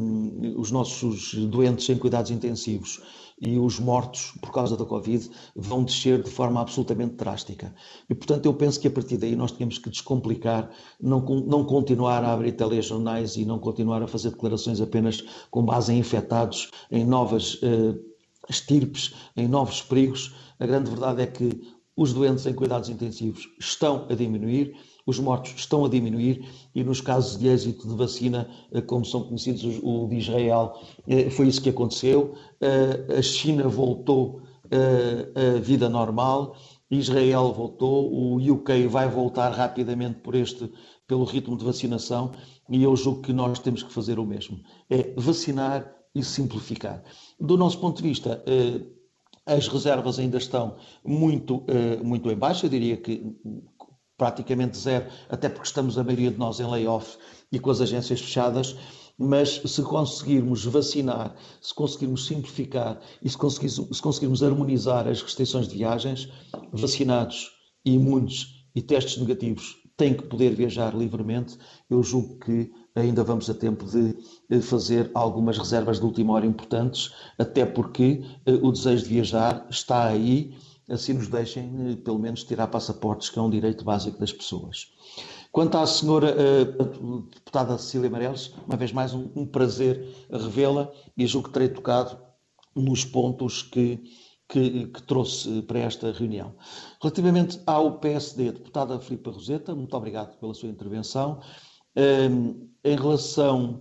doentes em cuidados intensivos e os mortos por causa da Covid vão descer de forma absolutamente drástica. E, portanto, eu penso que a partir daí nós temos que descomplicar, não continuar a abrir telejornais e não continuar a fazer declarações apenas com base em infectados, em novas estirpes, em novos perigos. A grande verdade é que os doentes em cuidados intensivos estão a diminuir, os mortos estão a diminuir e nos casos de êxito de vacina, como são conhecidos o de Israel, foi isso que aconteceu. A China voltou à vida normal, Israel voltou, o UK vai voltar rapidamente pelo ritmo de vacinação e eu julgo que nós temos que fazer o mesmo, é vacinar e simplificar. Do nosso ponto de vista, as reservas ainda estão muito em baixo, eu diria que praticamente zero, até porque estamos a maioria de nós em layoff e com as agências fechadas, mas se conseguirmos vacinar, se conseguirmos simplificar e se conseguirmos harmonizar as restrições de viagens, vacinados, imunes e testes negativos têm que poder viajar livremente, eu julgo que ainda vamos a tempo de fazer algumas reservas de última hora importantes, até porque o desejo de viajar está aí, assim nos deixem, pelo menos, tirar passaportes, que é um direito básico das pessoas. Quanto à senhora deputada Cecília Meireles, uma vez mais um prazer revê-la e julgo que terei tocado nos pontos que trouxe para esta reunião. Relativamente ao PSD, deputada Filipa Roseta, muito obrigado pela sua intervenção. Em relação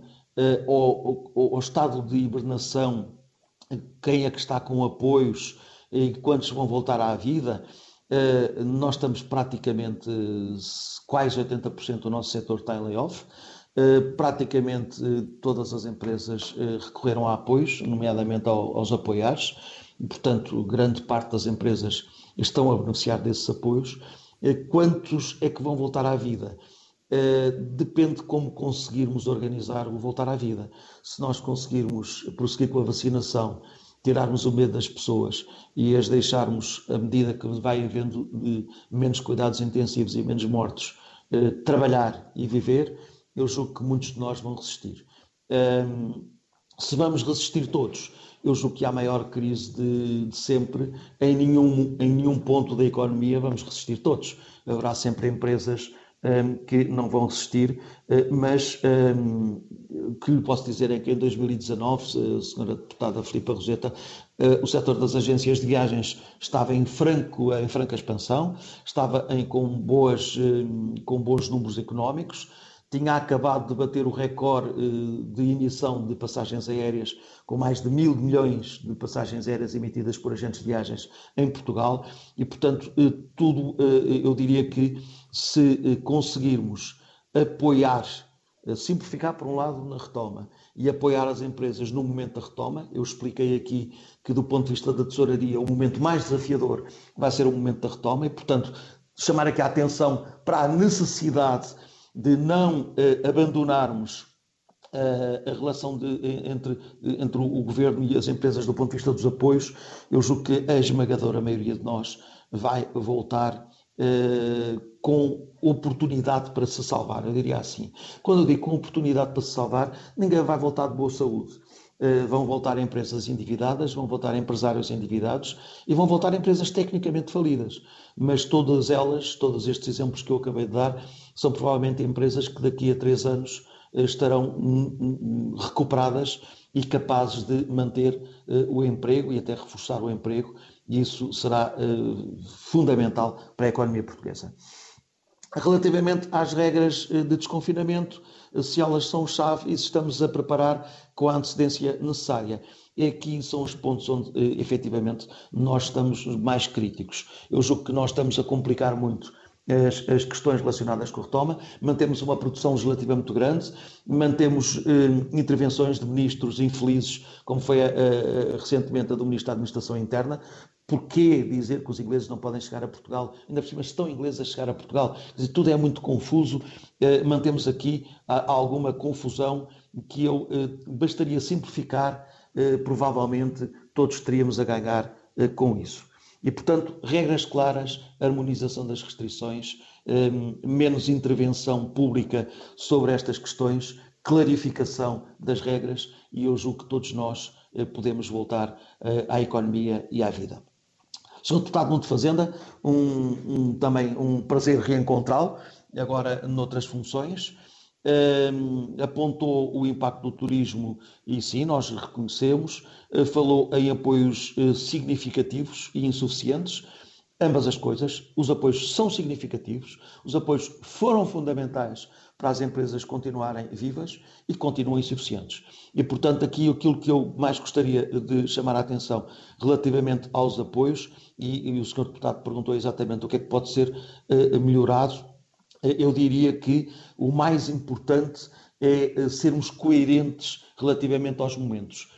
ao estado de hibernação, quem é que está com apoios e quantos vão voltar à vida, nós estamos praticamente quase 80% do nosso setor está em layoff. Praticamente todas as empresas recorreram a apoios, nomeadamente aos apoiares. Portanto, grande parte das empresas estão a beneficiar desses apoios. Quantos é que vão voltar à vida? Depende de como conseguirmos organizar o voltar à vida. Se nós conseguirmos prosseguir com a vacinação, tirarmos o medo das pessoas e as deixarmos, à medida que vai havendo menos cuidados intensivos e menos mortos, trabalhar e viver, eu julgo que muitos de nós vão resistir. Se vamos resistir todos, eu julgo que há a maior crise de sempre, em nenhum ponto da economia vamos resistir todos. Haverá sempre empresas que não vão resistir, mas o que lhe posso dizer é que em 2019, a senhora deputada Filipa Roseta, o setor das agências de viagens estava em franca expansão, estava com bons números económicos, tinha acabado de bater o recorde de emissão de passagens aéreas, com mais de 1.000 milhões de passagens aéreas emitidas por agentes de viagens em Portugal e, portanto, eu diria que se conseguirmos apoiar, simplificar por um lado na retoma e apoiar as empresas no momento da retoma, eu expliquei aqui que do ponto de vista da tesouraria o momento mais desafiador vai ser o momento da retoma e, portanto, chamar aqui a atenção para a necessidade de não abandonarmos a relação entre o governo e as empresas do ponto de vista dos apoios. Eu julgo que a esmagadora maioria de nós vai voltar com oportunidade para se salvar, eu diria assim. Quando eu digo com oportunidade para se salvar, ninguém vai voltar de boa saúde. Vão voltar empresas endividadas, vão voltar empresários endividados e vão voltar empresas tecnicamente falidas. Mas todos estes exemplos que eu acabei de dar, são provavelmente empresas que daqui a 3 anos estarão recuperadas e capazes de manter o emprego e até reforçar o emprego, e isso será fundamental para a economia portuguesa. Relativamente às regras de desconfinamento, se elas são chave e se estamos a preparar com a antecedência necessária. E aqui são os pontos onde, efetivamente, nós estamos mais críticos. Eu julgo que nós estamos a complicar muito as questões relacionadas com a retoma, mantemos uma produção legislativa muito grande, mantemos intervenções de ministros infelizes, como foi recentemente a do Ministro da Administração Interna. Porquê dizer que os ingleses não podem chegar a Portugal? Ainda por cima estão ingleses a chegar a Portugal. Quer dizer, tudo é muito confuso. Mantemos aqui alguma confusão que bastaria simplificar provavelmente todos teríamos a ganhar com isso. E, portanto, regras claras, harmonização das restrições, menos intervenção pública sobre estas questões, clarificação das regras, e eu julgo que todos nós podemos voltar à economia e à vida. Sr. Deputado Nuno de Fazenda, também um prazer reencontrá-lo, agora noutras funções. Apontou o impacto do turismo e sim, nós reconhecemos, falou em apoios significativos e insuficientes, ambas as coisas. Os apoios são significativos, os apoios foram fundamentais para as empresas continuarem vivas e continuam insuficientes. E, portanto, aqui aquilo que eu mais gostaria de chamar a atenção relativamente aos apoios, e o Sr. Deputado perguntou exatamente o que é que pode ser melhorado. Eu diria que o mais importante é sermos coerentes relativamente aos momentos.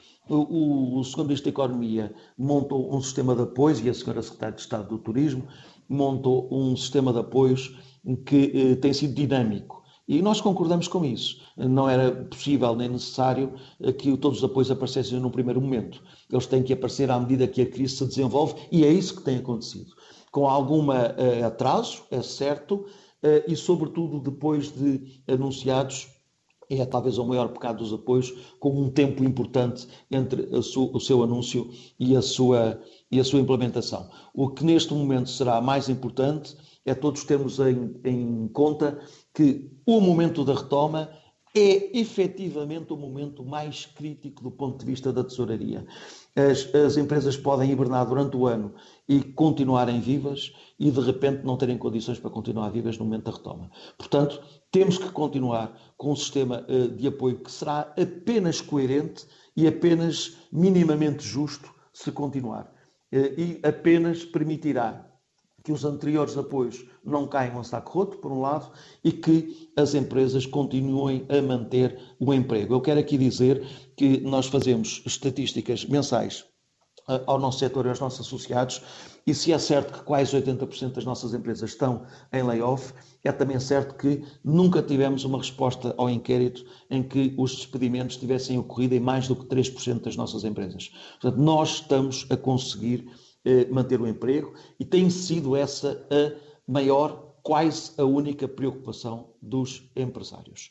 O Sr. Ministro da Economia montou um sistema de apoios, e a Sra. Secretária de Estado do Turismo montou um sistema de apoios que tem sido dinâmico. E nós concordamos com isso. Não era possível nem necessário que todos os apoios aparecessem num primeiro momento. Eles têm que aparecer à medida que a crise se desenvolve, e é isso que tem acontecido. Com algum atraso, é certo, e sobretudo depois de anunciados, é talvez o maior pecado dos apoios, com um tempo importante entre o seu anúncio e a sua implementação. O que neste momento será mais importante é todos termos em conta que o momento da retoma é efetivamente o momento mais crítico do ponto de vista da tesouraria. As empresas podem hibernar durante o ano e continuarem vivas e de repente não terem condições para continuar vivas no momento da retoma. Portanto, temos que continuar com um sistema de apoio que será apenas coerente e apenas minimamente justo se continuar. E apenas permitirá que os anteriores apoios não caiam a saco roto, por um lado, e que as empresas continuem a manter o emprego. Eu quero aqui dizer que nós fazemos estatísticas mensais ao nosso setor e aos nossos associados, e se é certo que quase 80% das nossas empresas estão em layoff, é também certo que nunca tivemos uma resposta ao inquérito em que os despedimentos tivessem ocorrido em mais do que 3% das nossas empresas. Portanto, nós estamos a conseguir manter o emprego, e tem sido essa a maior, quase a única preocupação dos empresários.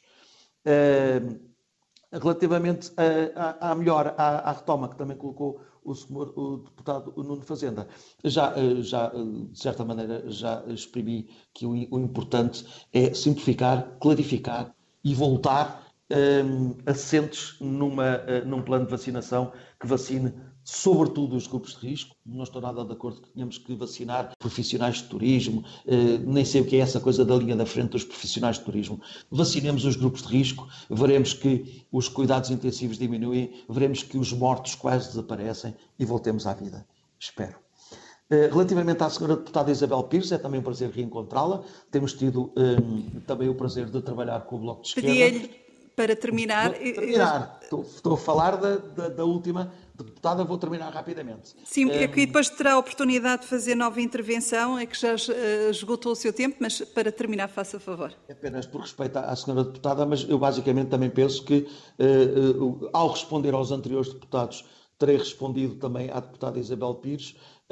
Relativamente à retoma, que também colocou o deputado Nuno Fazenda, já de certa maneira já exprimi que o importante é simplificar, clarificar e voltar assentes num plano de vacinação que vacine sobretudo os grupos de risco. Não estou nada de acordo que tenhamos que vacinar profissionais de turismo, nem sei o que é essa coisa da linha da frente dos profissionais de turismo. Vacinemos os grupos de risco, veremos que os cuidados intensivos diminuem, veremos que os mortos quase desaparecem e voltemos à vida. Espero. Relativamente à senhora deputada Isabel Pires, é também um prazer reencontrá-la. Temos tido também o prazer de trabalhar com o Bloco de Esquerda. Pedia-lhe para terminar. Estou a falar da última deputada, vou terminar rapidamente. Sim, é que depois terá a oportunidade de fazer nova intervenção, é que já esgotou o seu tempo, mas para terminar, faça favor. Apenas por respeito à senhora deputada, mas eu basicamente também penso que, ao responder aos anteriores deputados, terei respondido também à deputada Isabel Pires.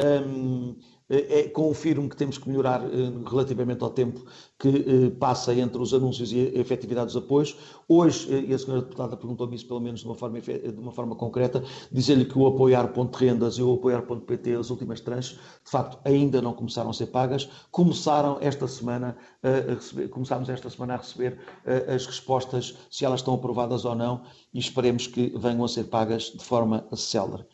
Confirmo que temos que melhorar relativamente ao tempo que passa entre os anúncios e a efetividade dos apoios. Hoje, e a senhora deputada perguntou-me isso pelo menos de uma forma concreta, dizer-lhe que o apoiar.rendas e o apoiar.pt, as últimas tranches, de facto ainda não começaram a ser pagas. Começámos esta semana a receber as respostas, se elas estão aprovadas ou não, e esperemos que venham a ser pagas de forma célere.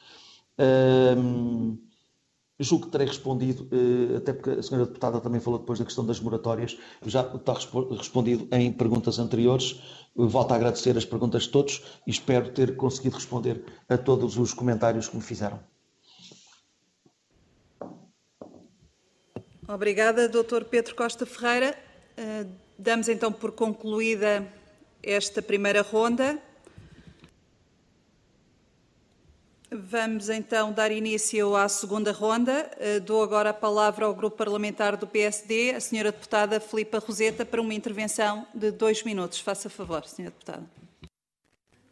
Julgo que terei respondido, até porque a senhora deputada também falou depois da questão das moratórias, já está respondido em perguntas anteriores. Volto a agradecer as perguntas de todos e espero ter conseguido responder a todos os comentários que me fizeram. Obrigada, Dr. Pedro Costa Ferreira. Damos então por concluída esta primeira ronda. Vamos então dar início à segunda ronda. Dou agora a palavra ao Grupo Parlamentar do PSD, a senhora deputada Filipa Roseta, para uma intervenção de 2 minutos. Faça favor, senhora deputada.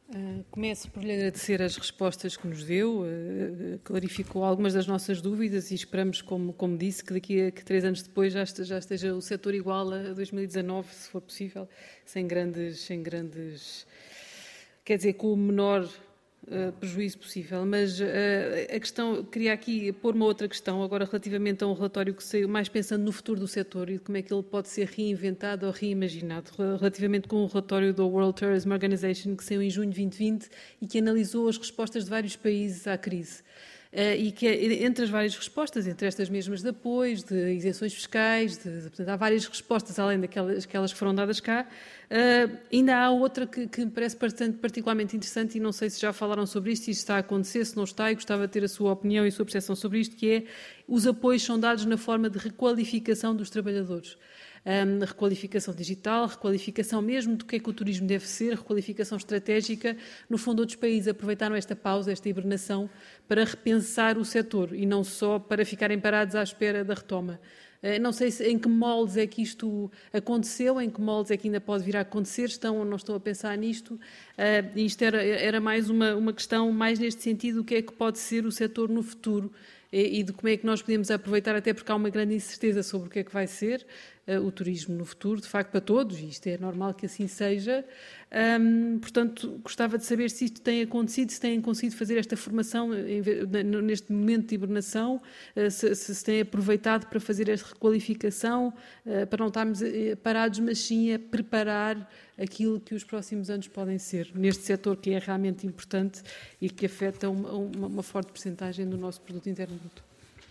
Começo por lhe agradecer as respostas que nos deu, clarificou algumas das nossas dúvidas e esperamos, como disse, que daqui a 3 anos depois já esteja o setor igual a 2019, se for possível, sem grandes, quer dizer, com o menor prejuízo possível. Mas a questão, queria aqui pôr uma outra questão, agora relativamente a um relatório que saiu, mais pensando no futuro do setor e de como é que ele pode ser reinventado ou reimaginado, relativamente com o relatório do World Tourism Organization, que saiu em junho de 2020 e que analisou as respostas de vários países à crise. E que entre as várias respostas, entre estas mesmas de apoios, de isenções fiscais, portanto, há várias respostas além daquelas que foram dadas cá, ainda há outra que me parece particularmente interessante e não sei se já falaram sobre isto, se isto está a acontecer, se não está, e gostava de ter a sua opinião e a sua percepção sobre isto, que é os apoios são dados na forma de requalificação dos trabalhadores. Requalificação digital, requalificação mesmo do que é que o turismo deve ser, requalificação estratégica. No fundo, outros países aproveitaram esta pausa, esta hibernação, para repensar o setor e não só para ficarem parados à espera da retoma. Não sei em que moldes é que isto aconteceu, em que moldes é que ainda pode vir a acontecer, estão ou não estão a pensar nisto. Isto era mais uma questão, mais neste sentido, o que é que pode ser o setor no futuro e de como é que nós podemos aproveitar, até porque há uma grande incerteza sobre o que é que vai ser o turismo no futuro, de facto para todos, e isto é normal que assim seja. Portanto, gostava de saber se isto tem acontecido, se têm conseguido fazer esta formação neste momento de hibernação, se têm aproveitado para fazer esta requalificação, para não estarmos parados, mas sim a preparar aquilo que os próximos anos podem ser, neste setor que é realmente importante e que afeta uma forte percentagem do nosso produto interno bruto.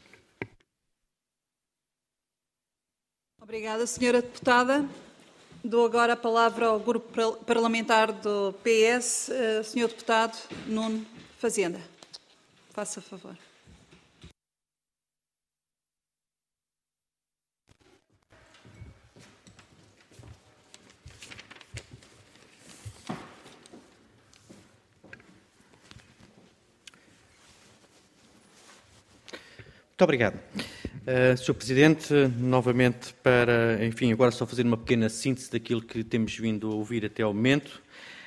Obrigada, Sra. Deputada. Dou agora a palavra ao Grupo Parlamentar do PS, Sr. Deputado Nuno Fazenda. Faça favor. Muito obrigado. Sr. Presidente, novamente para, enfim, agora só fazer uma pequena síntese daquilo que temos vindo a ouvir até ao momento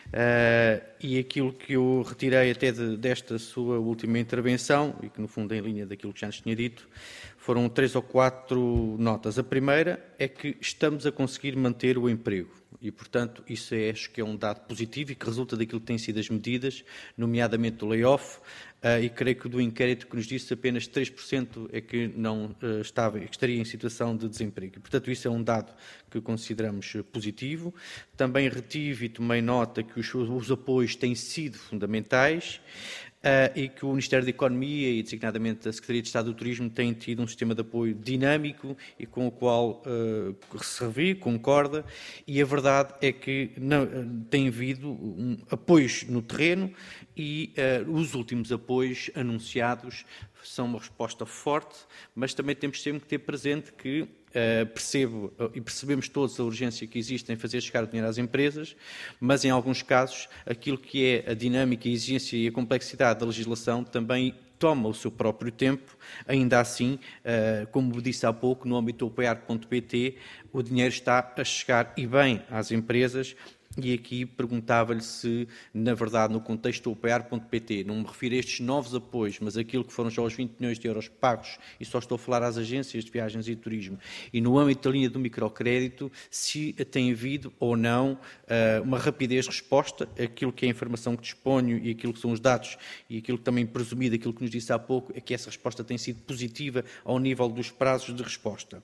e aquilo que eu retirei até desta sua última intervenção e que no fundo é em linha daquilo que já nos tinha dito, foram 3 ou 4 notas. A primeira é que estamos a conseguir manter o emprego e, portanto, isso acho que é um dado positivo e que resulta daquilo que têm sido as medidas, nomeadamente do layoff, e creio que do inquérito que nos disse apenas 3% é que não estaria em situação de desemprego. E, portanto, isso é um dado que consideramos positivo. Também retive e tomei nota que os apoios têm sido fundamentais e que o Ministério da Economia e, designadamente, a Secretaria de Estado do Turismo têm tido um sistema de apoio dinâmico e com o qual se concorda, e a verdade é que tem havido apoios no terreno e os últimos apoios anunciados são uma resposta forte, mas também temos sempre que ter presente que percebo e percebemos todos a urgência que existe em fazer chegar o dinheiro às empresas, mas em alguns casos aquilo que é a dinâmica, a exigência e a complexidade da legislação também toma o seu próprio tempo. Ainda assim, como disse há pouco, no âmbito do apoiar.pt, o dinheiro está a chegar e bem às empresas. E aqui perguntava-lhe se, na verdade, no contexto do apoiar.pt, não me refiro a estes novos apoios, mas aquilo que foram já os 20 milhões de euros pagos, e só estou a falar às agências de viagens e turismo, e no âmbito da linha do microcrédito, se tem havido ou não uma rapidez de resposta, aquilo que é a informação que disponho e aquilo que são os dados, e aquilo que também presumido, aquilo que nos disse há pouco, é que essa resposta tem sido positiva ao nível dos prazos de resposta.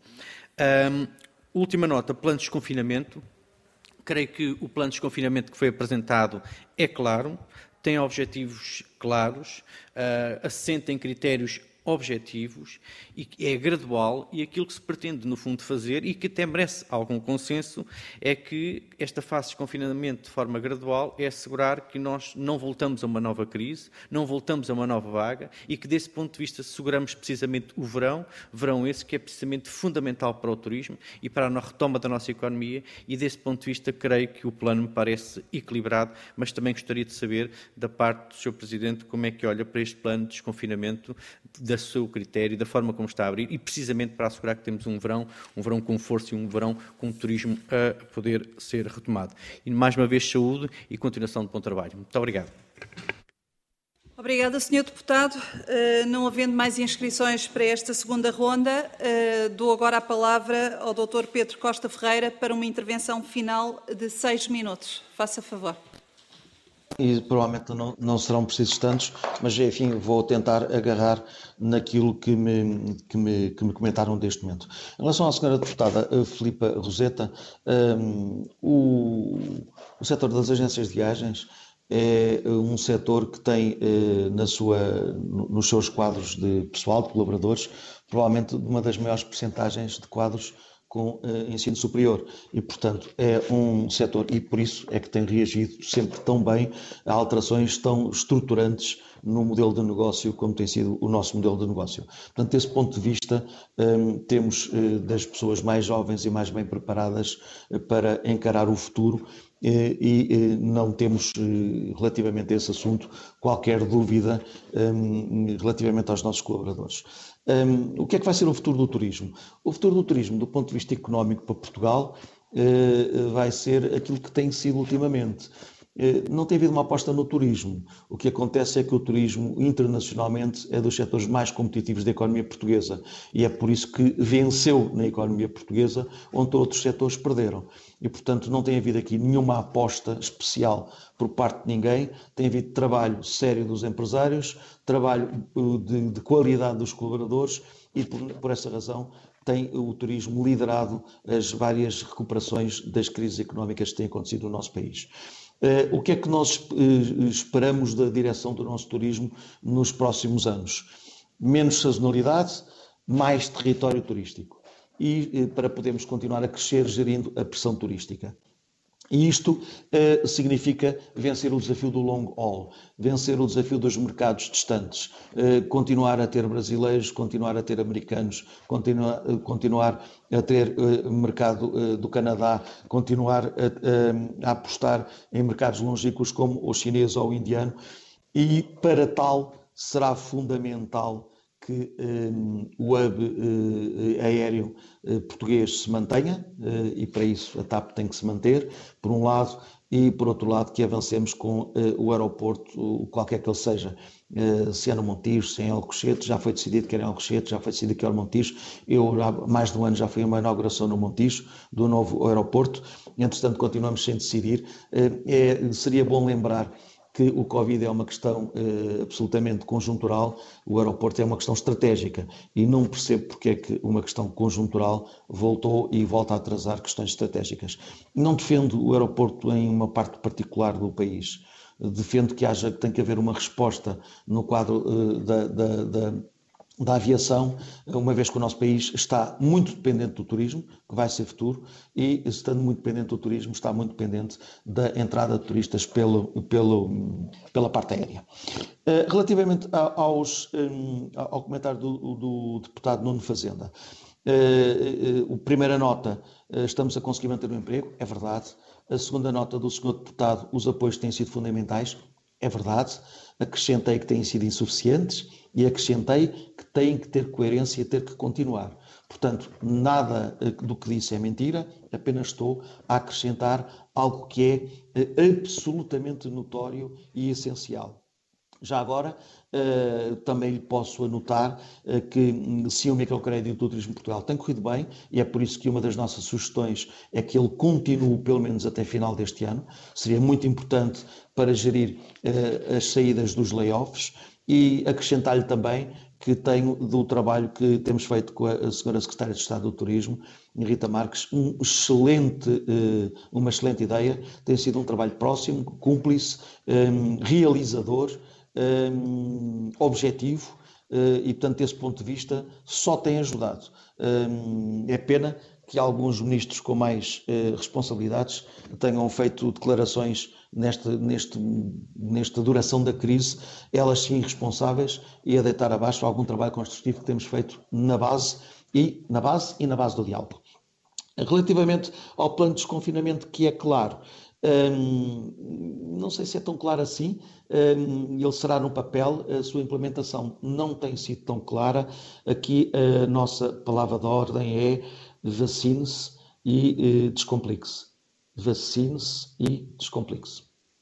Última nota, plano de desconfinamento. Creio que o plano de desconfinamento que foi apresentado é claro, tem objetivos claros, assenta em critérios objetivos e é gradual, e aquilo que se pretende no fundo fazer e que até merece algum consenso é que esta fase de desconfinamento de forma gradual é assegurar que nós não voltamos a uma nova crise, não voltamos a uma nova vaga e que desse ponto de vista asseguramos precisamente o verão esse que é precisamente fundamental para o turismo e para a retoma da nossa economia, e desse ponto de vista creio que o plano me parece equilibrado, mas também gostaria de saber da parte do Sr. Presidente como é que olha para este plano de desconfinamento da a seu critério, da forma como está a abrir e precisamente para assegurar que temos um verão com força e um verão com turismo a poder ser retomado. E mais uma vez saúde e continuação de bom trabalho. Muito obrigado. Obrigada, Sr. Deputado. Não havendo mais inscrições para esta segunda ronda, dou agora a palavra ao Dr. Pedro Costa Ferreira para uma intervenção final de 6 minutos. Faça favor. E provavelmente não serão precisos tantos, mas enfim, vou tentar agarrar naquilo que me comentaram deste momento. Em relação à senhora deputada Filipa Roseta, o setor das agências de viagens é um setor que tem nos seus quadros de pessoal, de colaboradores, provavelmente uma das maiores percentagens de quadros com ensino superior e, portanto, é um setor, e por isso é que tem reagido sempre tão bem a alterações tão estruturantes no modelo de negócio como tem sido o nosso modelo de negócio. Portanto, desse ponto de vista, temos das pessoas mais jovens e mais bem preparadas para encarar o futuro e não temos, relativamente a esse assunto, qualquer dúvida relativamente aos nossos colaboradores. O que é que vai ser o futuro do turismo? O futuro do turismo, do ponto de vista económico para Portugal, vai ser aquilo que tem sido ultimamente. Não tem havido uma aposta no turismo. O que acontece é que o turismo, internacionalmente, é dos setores mais competitivos da economia portuguesa e é por isso que venceu na economia portuguesa, onde outros setores perderam. E, portanto, não tem havido aqui nenhuma aposta especial por parte de ninguém, tem havido trabalho sério dos empresários, trabalho de qualidade dos colaboradores e, por essa razão, tem o turismo liderado as várias recuperações das crises económicas que têm acontecido no nosso país. O que é que nós esperamos da direção do nosso turismo nos próximos anos? Menos sazonalidade, mais território turístico. E para podermos continuar a crescer gerindo a pressão turística. E isto significa vencer o desafio do long haul, vencer o desafio dos mercados distantes, continuar a ter brasileiros, continuar a ter americanos, continuar a ter mercado do Canadá, continuar a apostar em mercados longínquos como o chinês ou o indiano, e para tal será fundamental que o hub aéreo português se mantenha e para isso a TAP tem que se manter, por um lado, e por outro lado que avancemos com o aeroporto, qualquer que ele seja, se é no Montijo, se é em Alcochete, já foi decidido que era em Alcochete, já foi decidido que era no Montijo, eu há mais de um ano já fui a uma inauguração no Montijo, do novo aeroporto, entretanto continuamos sem decidir. Seria bom lembrar que o Covid é uma questão absolutamente conjuntural, o aeroporto é uma questão estratégica e não percebo porque é que uma questão conjuntural voltou e volta a atrasar questões estratégicas. Não defendo o aeroporto em uma parte particular do país, defendo que tem que haver uma resposta no quadro da aviação, uma vez que o nosso país está muito dependente do turismo, que vai ser futuro, e estando muito dependente do turismo, está muito dependente da entrada de turistas pela parte aérea. Relativamente ao comentário do deputado Nuno Fazenda, a primeira nota, estamos a conseguir manter o emprego, é verdade. A segunda nota do senhor deputado, os apoios têm sido fundamentais, é verdade. Acrescentei que têm sido insuficientes e acrescentei que têm que ter coerência e ter que continuar. Portanto, nada do que disse é mentira, apenas estou a acrescentar algo que é absolutamente notório e essencial. Já agora, também lhe posso anotar que se o microcrédito do Turismo de Portugal tem corrido bem, e é por isso que uma das nossas sugestões é que ele continue pelo menos até final deste ano. Seria muito importante para gerir as saídas dos layoffs, e acrescentar-lhe também que tenho do trabalho que temos feito com a senhora Secretária de Estado do Turismo, Rita Marques, uma excelente ideia, tem sido um trabalho próximo, cúmplice, realizador, objetivo, e portanto desse ponto de vista só tem ajudado. É pena que alguns ministros com mais responsabilidades tenham feito declarações nesta duração da crise, elas sim responsáveis, e a deitar abaixo algum trabalho construtivo que temos feito na base do diálogo. Relativamente ao plano de desconfinamento, que é claro, Não sei se é tão claro assim. Ele será no papel, a sua implementação não tem sido tão clara. Aqui a nossa palavra de ordem é vacine-se e descomplique-se. Vacine-se e descomplique-se.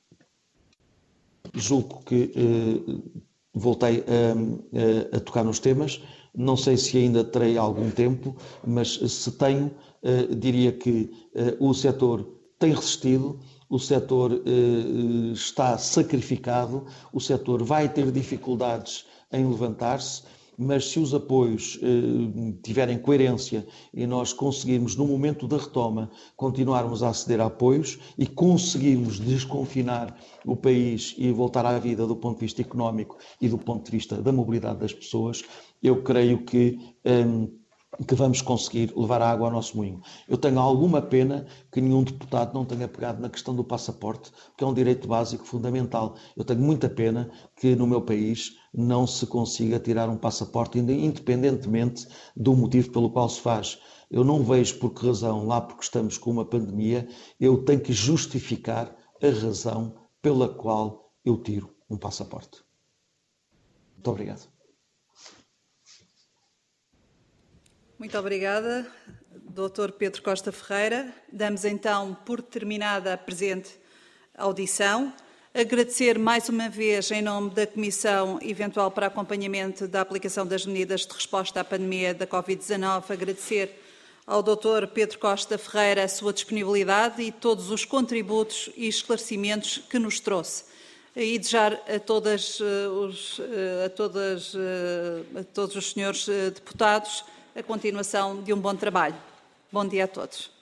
Julgo que voltei a tocar nos temas. Não sei se ainda terei algum tempo, mas se tenho, diria que o setor tem resistido, o setor está sacrificado, o setor vai ter dificuldades em levantar-se, mas se os apoios tiverem coerência e nós conseguirmos, no momento da retoma, continuarmos a aceder a apoios e conseguirmos desconfinar o país e voltar à vida do ponto de vista económico e do ponto de vista da mobilidade das pessoas, eu creio que vamos conseguir levar a água ao nosso moinho. Eu tenho alguma pena que nenhum deputado não tenha pegado na questão do passaporte, porque é um direito básico fundamental. Eu tenho muita pena que no meu país não se consiga tirar um passaporte, independentemente do motivo pelo qual se faz. Eu não vejo por que razão, lá porque estamos com uma pandemia, eu tenho que justificar a razão pela qual eu tiro um passaporte. Muito obrigado. Muito obrigada, Dr. Pedro Costa Ferreira. Damos então por terminada a presente audição. Agradecer mais uma vez, em nome da Comissão Eventual para Acompanhamento da Aplicação das Medidas de Resposta à Pandemia da Covid-19, agradecer ao Dr. Pedro Costa Ferreira a sua disponibilidade e todos os contributos e esclarecimentos que nos trouxe. E desejar a todos os senhores deputados a continuação de um bom trabalho. Bom dia a todos.